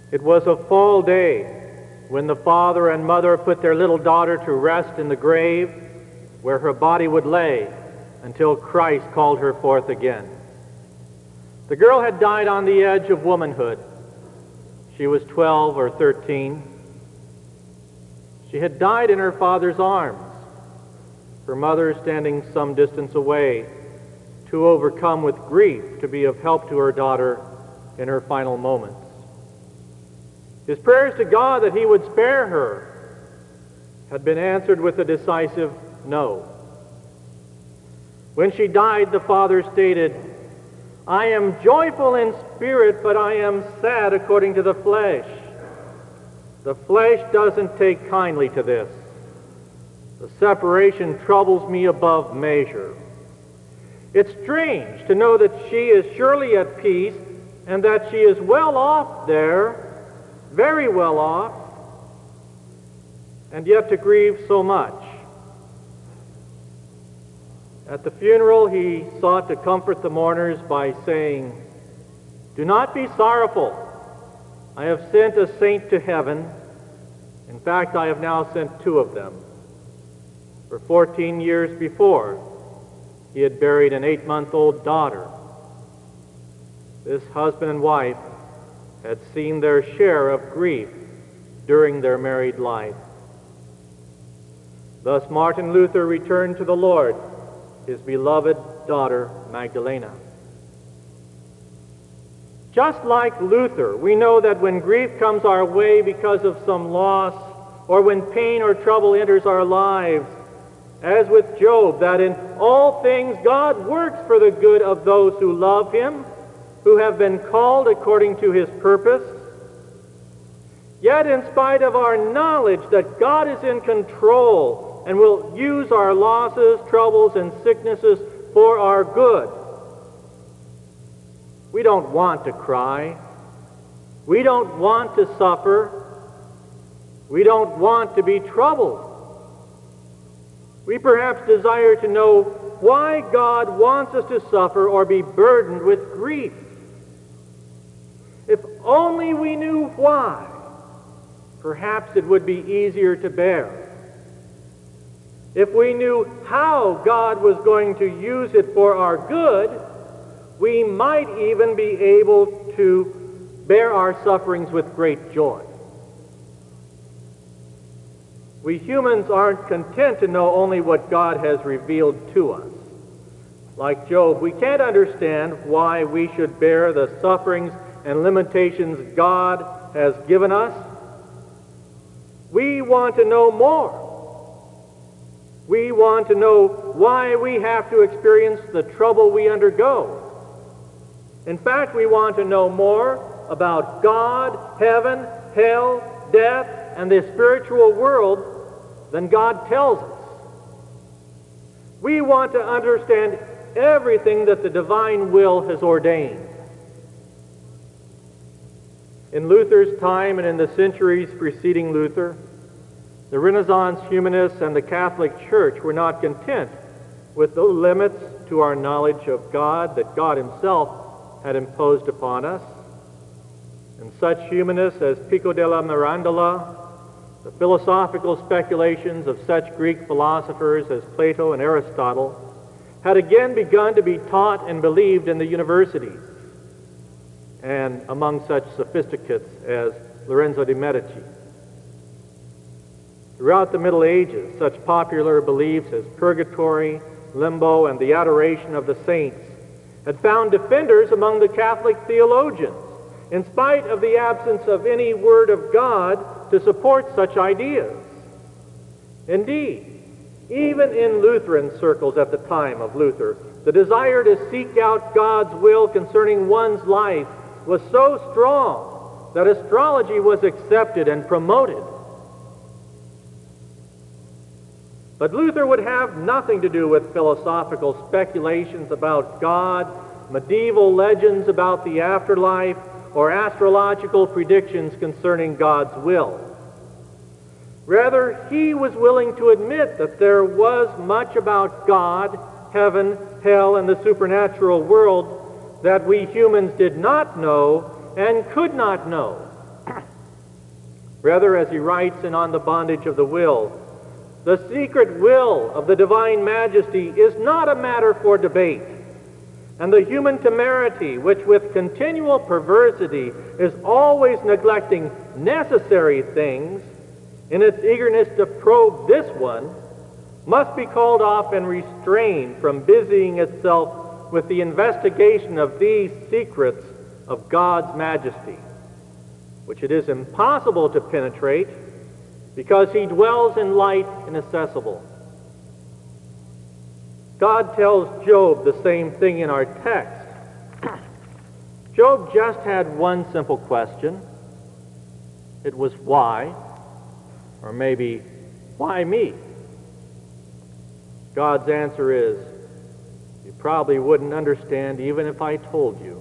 It was a fall day when the father and mother put their little daughter to rest in the grave where her body would lay until Christ called her forth again. The girl had died on the edge of womanhood. She was 12 or 13. She had died in her father's arms, her mother standing some distance away, too overcome with grief to be of help to her daughter in her final moments. His prayers to God that he would spare her had been answered with a decisive no. When she died, the father stated, "I am joyful in spirit, but I am sad according to the flesh. The flesh doesn't take kindly to this. The separation troubles me above measure. It's strange to know that she is surely at peace and that she is well off there, very well off, and yet to grieve so much." At the funeral, he sought to comfort the mourners by saying, "Do not be sorrowful. I have sent a saint to heaven. In fact, I have now sent two of them. For 14 years before, he had buried an 8-month-old daughter. This husband and wife had seen their share of grief during their married life." Thus Martin Luther returned to the Lord his beloved daughter Magdalena. Just like Luther, we know that when grief comes our way because of some loss, or when pain or trouble enters our lives, as with Job, that in all things God works for the good of those who love him, who have been called according to his purpose. Yet in spite of our knowledge that God is in control and will use our losses, troubles, and sicknesses for our good, we don't want to cry. We don't want to suffer. We don't want to be troubled. We perhaps desire to know why God wants us to suffer or be burdened with grief. If only we knew why, perhaps it would be easier to bear. If we knew how God was going to use it for our good, we might even be able to bear our sufferings with great joy. We humans aren't content to know only what God has revealed to us. Like Job, we can't understand why we should bear the sufferings and limitations God has given us. We want to know more. We want to know why we have to experience the trouble we undergo. In fact, we want to know more about God, heaven, hell, death, and the spiritual world than God tells us. We want to understand everything that the divine will has ordained. In Luther's time and in the centuries preceding Luther, the Renaissance humanists and the Catholic Church were not content with the limits to our knowledge of God that God himself had imposed upon us. And such humanists as Pico della Mirandola, the philosophical speculations of such Greek philosophers as Plato and Aristotle, had again begun to be taught and believed in the universities, and among such sophisticates as Lorenzo de' Medici. Throughout the Middle Ages, such popular beliefs as purgatory, limbo, and the adoration of the saints had found defenders among the Catholic theologians, in spite of the absence of any word of God to support such ideas. Indeed, even in Lutheran circles at the time of Luther, the desire to seek out God's will concerning one's life was so strong that astrology was accepted and promoted. But Luther would have nothing to do with philosophical speculations about God, medieval legends about the afterlife, or astrological predictions concerning God's will. Rather, he was willing to admit that there was much about God, heaven, hell, and the supernatural world that we humans did not know and could not know. Rather, as he writes in On the Bondage of the Will, the secret will of the divine majesty is not a matter for debate, and the human temerity, which with continual perversity is always neglecting necessary things in its eagerness to probe this one, must be called off and restrained from busying itself with the investigation of these secrets of God's majesty, which it is impossible to penetrate because he dwells in light inaccessible. God tells Job the same thing in our text. Job just had one simple question. It was why, or maybe, why me? God's answer is, you probably wouldn't understand even if I told you.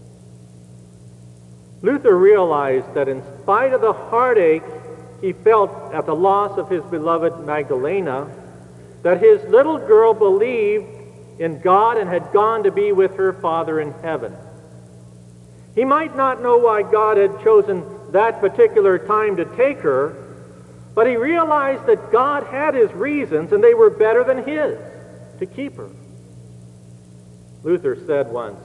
Luther realized that in spite of the heartache he felt at the loss of his beloved Magdalena, that his little girl believed in God and had gone to be with her Father in heaven. He might not know why God had chosen that particular time to take her, but he realized that God had his reasons, and they were better than his, to keep her. Luther said once,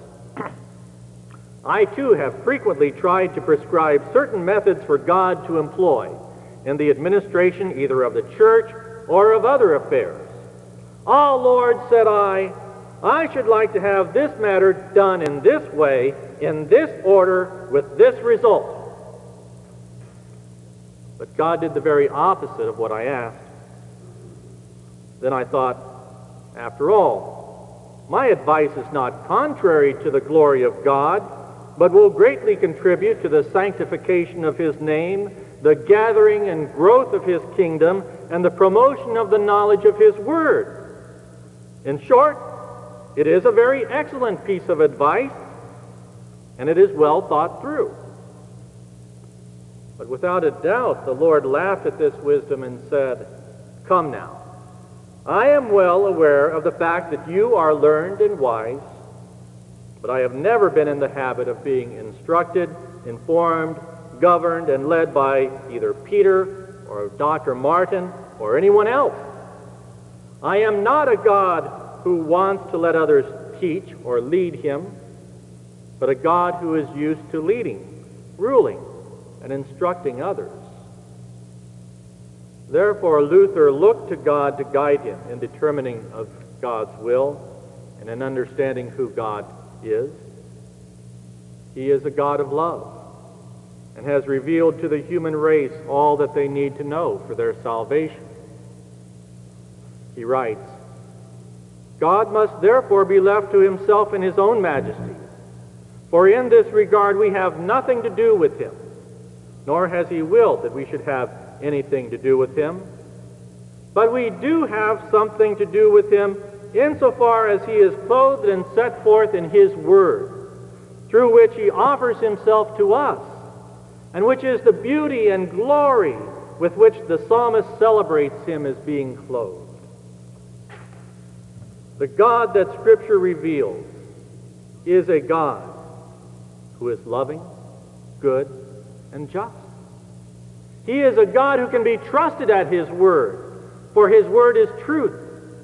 I too have frequently tried to prescribe certain methods for God to employ in the administration either of the church or of other affairs. Oh, Lord, said I should like to have this matter done in this way, in this order, with this result. But God did the very opposite of what I asked. Then I thought, after all, my advice is not contrary to the glory of God, but will greatly contribute to the sanctification of his name, the gathering and growth of his kingdom, and the promotion of the knowledge of his word. In short, it is a very excellent piece of advice, and it is well thought through. But without a doubt, the Lord laughed at this wisdom and said, Come now, I am well aware of the fact that you are learned and wise, but I have never been in the habit of being instructed, informed, governed, and led by either Peter or Dr. Martin or anyone else. I am not a God who wants to let others teach or lead him, but a God who is used to leading, ruling, and instructing others. Therefore, Luther looked to God to guide him in determining of God's will and in understanding who God is. He is a God of love and has revealed to the human race all that they need to know for their salvation. He writes, God must therefore be left to himself in his own majesty, for in this regard we have nothing to do with him, nor has he willed that we should have anything to do with him. But we do have something to do with him insofar as he is clothed and set forth in his word, through which he offers himself to us, and which is the beauty and glory with which the psalmist celebrates him as being clothed. The God that Scripture reveals is a God who is loving, good, and just. He is a God who can be trusted at his word, for his word is truth.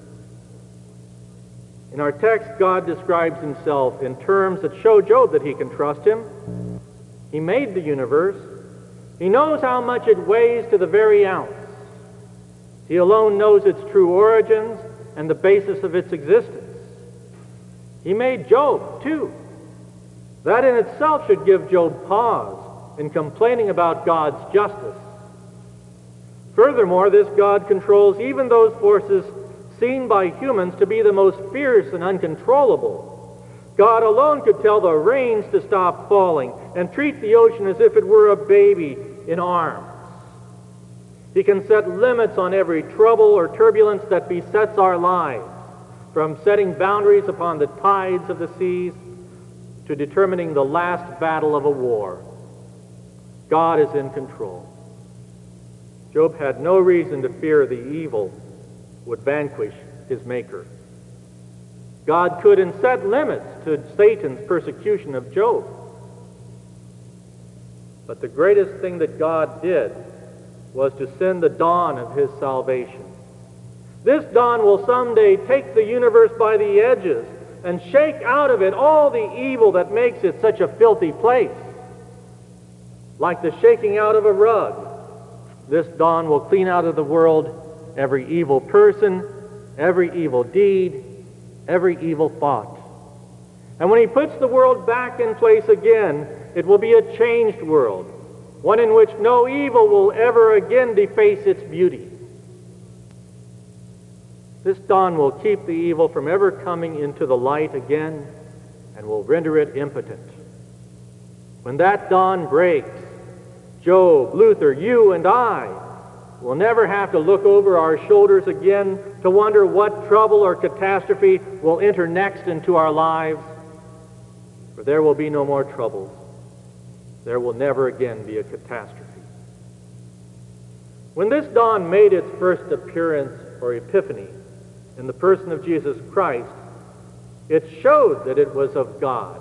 In our text, God describes himself in terms that show Job that he can trust him. He made the universe. He knows how much it weighs to the very ounce. He alone knows its true origins and the basis of its existence. He made Job, too. That in itself should give Job pause in complaining about God's justice. Furthermore, this God controls even those forces seen by humans to be the most fierce and uncontrollable. God alone could tell the rains to stop falling and treat the ocean as if it were a baby in arms. He can set limits on every trouble or turbulence that besets our lives, from setting boundaries upon the tides of the seas to determining the last battle of a war. God is in control. Job had no reason to fear the evil would vanquish his Maker. God could and set limits to Satan's persecution of Job. But the greatest thing that God did was to send the dawn of his salvation. This dawn will someday take the universe by the edges and shake out of it all the evil that makes it such a filthy place. Like the shaking out of a rug, this dawn will clean out of the world every evil person, every evil deed, every evil thought. And when he puts the world back in place again, it will be a changed world, one in which no evil will ever again deface its beauty. This dawn will keep the evil from ever coming into the light again and will render it impotent. When that dawn breaks, Job, Luther, you and I will never have to look over our shoulders again to wonder what trouble or catastrophe will enter next into our lives. For there will be no more troubles. There will never again be a catastrophe. When this dawn made its first appearance or epiphany in the person of Jesus Christ, it showed that it was of God.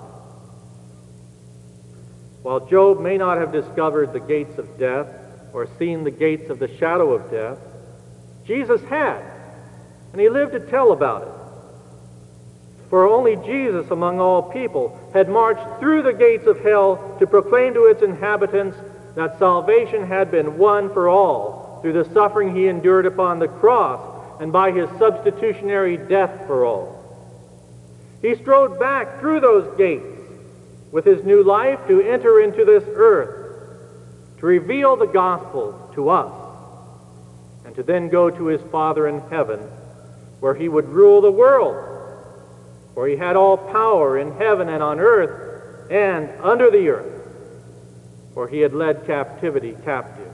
While Job may not have discovered the gates of death or seen the gates of the shadow of death, Jesus had, and he lived to tell about it. For only Jesus among all people had marched through the gates of hell to proclaim to its inhabitants that salvation had been won for all through the suffering he endured upon the cross and by his substitutionary death for all. He strode back through those gates with his new life to enter into this earth, to reveal the gospel to us, and to then go to his Father in heaven, where he would rule the world, for he had all power in heaven and on earth and under the earth, for he had led captivity captive.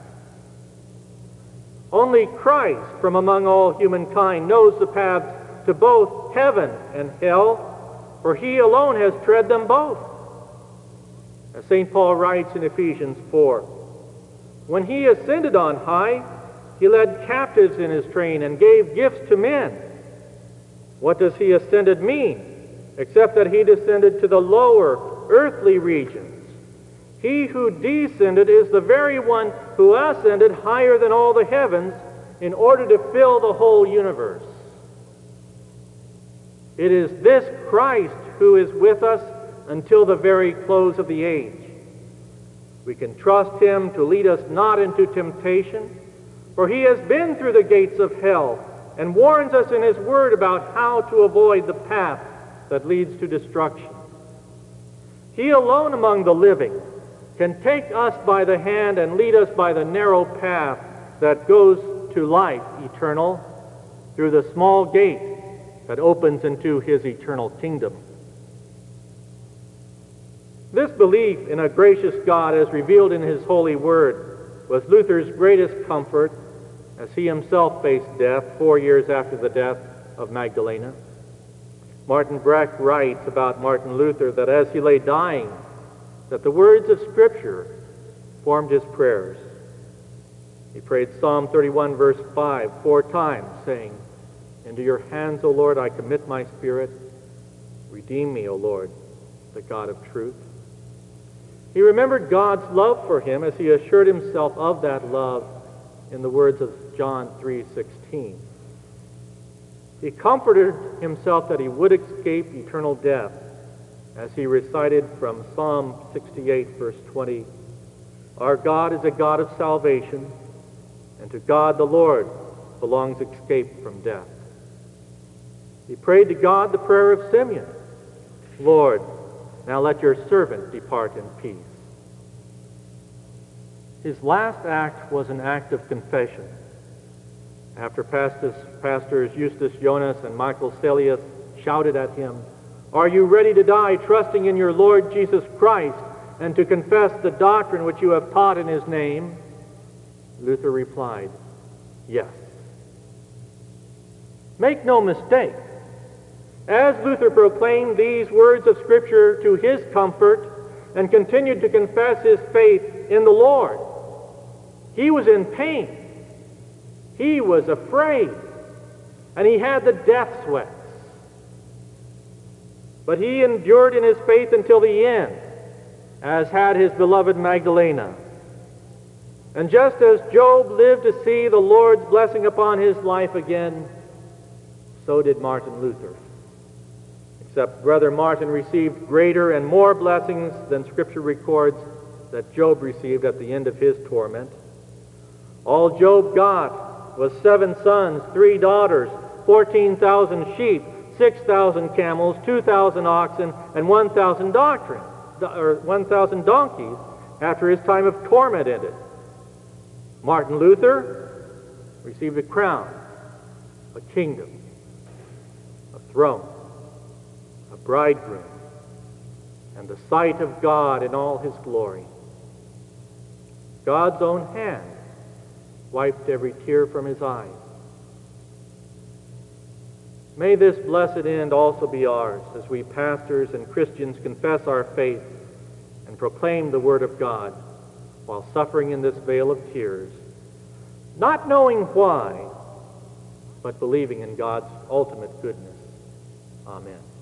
Only Christ from among all humankind knows the paths to both heaven and hell, for he alone has tread them both. As St. Paul writes in Ephesians 4, when he ascended on high, he led captives in his train and gave gifts to men. What does he ascended mean, except that he descended to the lower earthly regions? He who descended is the very one who ascended higher than all the heavens in order to fill the whole universe. It is this Christ who is with us until the very close of the age. We can trust him to lead us not into temptation, for he has been through the gates of hell and warns us in his word about how to avoid the path that leads to destruction. He alone among the living can take us by the hand and lead us by the narrow path that goes to life eternal through the small gate that opens into his eternal kingdom. This belief in a gracious God as revealed in his holy word was Luther's greatest comfort as he himself faced death 4 years after the death of Magdalena. Martin Breck writes about Martin Luther that as he lay dying, that the words of Scripture formed his prayers. He prayed Psalm 31 verse 5 4 times, saying, into your hands, O Lord, I commit my spirit. Redeem me, O Lord, the God of truth. He remembered God's love for him as he assured himself of that love in the words of John 3:16. He comforted himself that he would escape eternal death as he recited from Psalm 68 verse 20, our God is a God of salvation, and to God the Lord belongs escape from death. He prayed to God the prayer of Simeon, Lord, now let your servant depart in peace. His last act was an act of confession. After pastors Eustace Jonas and Michael Celius shouted at him, are you ready to die trusting in your Lord Jesus Christ and to confess the doctrine which you have taught in his name? Luther replied, yes. Make no mistake. As Luther proclaimed these words of Scripture to his comfort and continued to confess his faith in the Lord, he was in pain. He was afraid. And he had the death sweats. But he endured in his faith until the end, as had his beloved Magdalena. And just as Job lived to see the Lord's blessing upon his life again, so did Martin Luther. Except Brother Martin received greater and more blessings than Scripture records that Job received at the end of his torment. All Job got was 7 sons, 3 daughters, 14,000 sheep, 6,000 camels, 2,000 oxen, and 1,000 donkeys after his time of torment ended. Martin Luther received a crown, a kingdom, a throne, a bridegroom, and the sight of God in all his glory. God's own hand wiped every tear from his eyes. May this blessed end also be ours as we pastors and Christians confess our faith and proclaim the Word of God while suffering in this vale of tears, not knowing why, but believing in God's ultimate goodness. Amen.